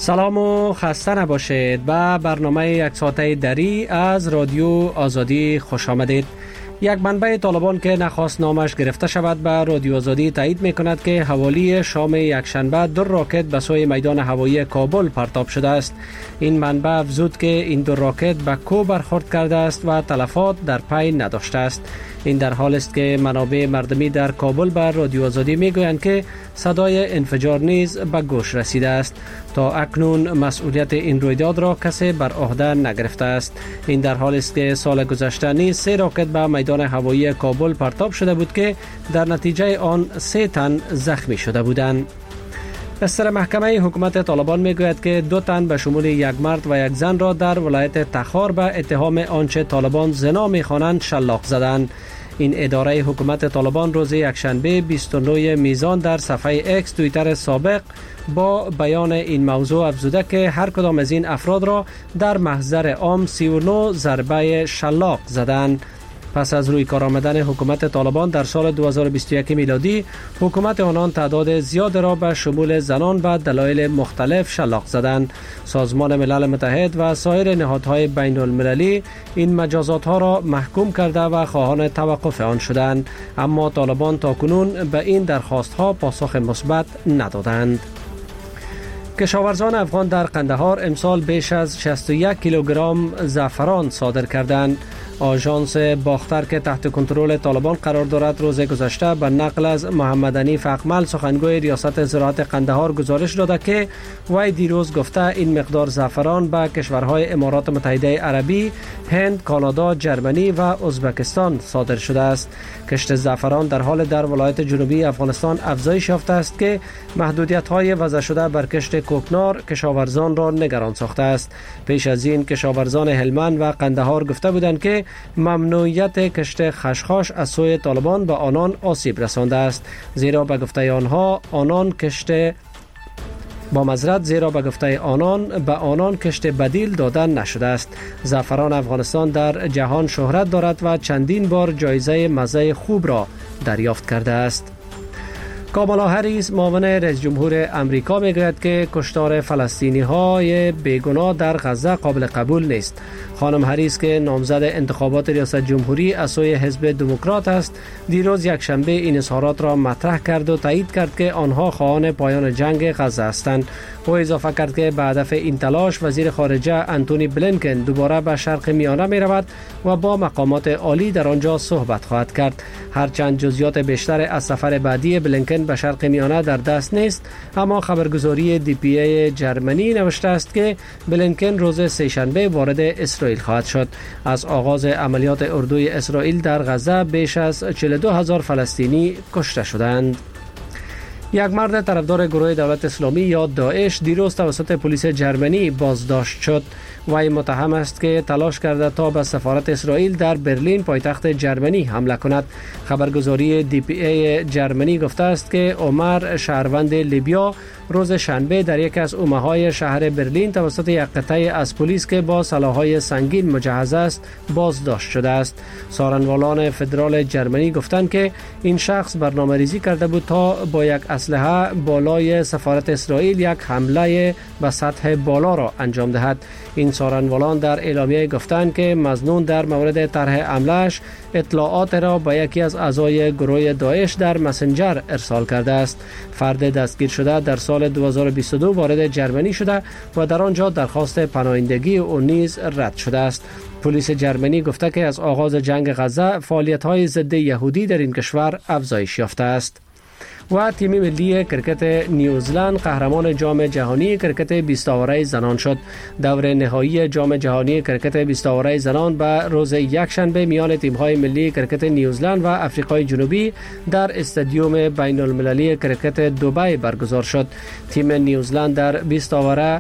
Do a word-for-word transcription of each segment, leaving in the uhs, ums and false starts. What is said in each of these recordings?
سلام و خسته نباشید. به برنامه یک ساعته دری از رادیو آزادی خوش آمدید. یک منبع طالبان که نخواست نامش گرفته شود به رادیو آزادی تایید می کند که حوالی شام یک شنبه دو راکت به سوی میدان هوایی کابل پرتاب شده است. این منبع افزود که این دو راکت به کو برخورد کرده است و تلفات در پی نداشته است. این در حال است که منابع مردمی در کابل به رادیو آزادی می گویند که صدای انفجار نیز به گوش رسیده است. تا اکنون مسئولیت این رویداد را کسی بر عهده نگرفته است. این در حال است که سال گذشته نیز سه راکت به میدان هوایی کابل پرتاب شده بود که در نتیجه آن سه تن زخمی شده بودند. بستر محکمه حکومت طالبان میگوید که دو تن به شمول یک مرد و یک زن را در ولایت تخار به اتهام آنچه طالبان زنا می‌خوانند شلاق زدند. این اداره حکومت طالبان روز یکشنبه بیست و نه میزان در صفحه اکس توییتر سابق با بیان این موضوع افزوده که هر کدام از این افراد را در محضر عام سی و نه ضربه شلاق زدند. پس از روی کار آمدن حکومت طالبان در سال دو هزار و بیست و یک میلادی، حکومت آنان تعداد زیاد را به شمول زنان به دلایل مختلف شلاق زدند. سازمان ملل متحد و سایر نهادهای بین المللی این مجازات ها را محکوم کرده و خواهان توقف آن شدند، اما طالبان تاکنون به این درخواست ها پاسخ مثبت ندادند. کشاورزان افغان در قندهار امسال بیش از شصت و یک کیلوگرم زعفران صادر کردند. آژانس باختر که تحت کنترل طالبان قرار دارد روز گذشته به نقل از محمد حنیف اقمل سخنگوی ریاست زراعت قندهار گزارش داده که وی دیروز گفته این مقدار زعفران به کشورهای امارات متحده عربی، هند، کانادا، جرمنی و ازبکستان صادر شده است. کشت زعفران در حال در ولایت جنوبی افغانستان افزایش یافته است که محدودیت‌های وضع شده بر کشت کوکنار کشاورزان را نگران ساخته است. پیش از این کشاورزان هلمند و قندهار گفته بودند که ممنوعیت کشت خشخاش از سوی طالبان به آنان آسیب رسانده است، زیرا به گفته آنها آنان کشت با معذرت زیرا به گفته آنان به آنان کشت بدیل داده نشده است. زعفران افغانستان در جهان شهرت دارد و چندین بار جایزه مزه خوب را دریافت کرده است. کامالا هریس معاون رئیس جمهور امریکا میگوید که کشتار فلسطینی های بیگناه در غزه قابل قبول نیست. خانم هریس که نامزد انتخابات ریاست جمهوری از سوی حزب دموکرات است، دیروز یکشنبه این اظهارات را مطرح کرد و تایید کرد که آنها خواهان پایان جنگ غزه هستند. او اضافه کرد که به هدف این تلاش وزیر خارجه انتونی بلینکن دوباره به شرق میانه می رود و با مقامات عالی در آنجا صحبت خواهد کرد. هرچند جزئیات بیشتر از سفر بعدی بلینکن به شرق میانه در دست نیست، اما خبرگزاری دی پی ای جرمنی نوشته است که بلینکن روز سه‌شنبه وارد اسرائیل خواهد شد. از آغاز عملیات اردوی اسرائیل در غزه بیش از چهل و دو هزار فلسطینی کشته شدند. یک مرد طرفدار گروه دولت اسلامی یا داعش دیروز توسط پلیس جرمنی بازداشت شد. وی متهم است که تلاش کرده تا به سفارت اسرائیل در برلین پایتخت جرمنی حمله کند. خبرگزاری دی پی ای جرمنی گفته است که عمر شهروند لیبیا روز شنبه در یک از اومه‌های شهر برلین توسط یک قطعه از پلیس که با سلاح‌های سنگین مجهز است بازداشت شده است. سارنوالان فدرال جرمنی گفتند که این شخص برنامه‌ریزی کرده بود تا با یک اسلحه بالای سفارت اسرائیل یک حمله به سطح بالا را انجام دهد. این سارنوالان در اعلامیه گفتند که مظنون در مورد طرح حمله‌اش اطلاعات را به یکی از اعضای گروه داعش در مسنجر ارسال کرده است. فرد دستگیر شده در سال دو هزار و بیست و دو وارد جرمنی شده و در آنجا درخواست پناهندگی او نیز رد شده است. پلیس جرمنی گفته که از آغاز جنگ غزه فعالیت‌های ضد یهودی در این کشور افزایش یافته است. و تیم ملی کرکت نیوزلند قهرمان جام جهانی کرکت بیست آوره زنان شد. دور نهایی جام جهانی کرکت بیست آوره زنان به روز یکشنبه میان تیم‌های ملی کرکت نیوزلند و آفریقای جنوبی در استادیوم بین المللی کرکت دبی برگزار شد. تیم نیوزلند در بیست آوره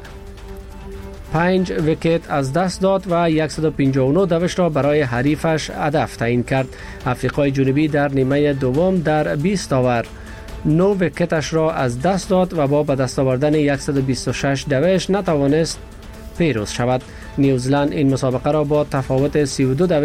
پنج ویکت از دست داد و صد و پنجاه و نه دوش را برای حریفش هدف تعیین کرد. آفریقای جنوبی در نیمه دوم در بیست آور نو ویکتش را از دست داد و با به دست آوردن صد و بیست و شش دوش نتوانست پیروز شود. نیوزلند این مسابقه را با تفاوت سی و دو دوش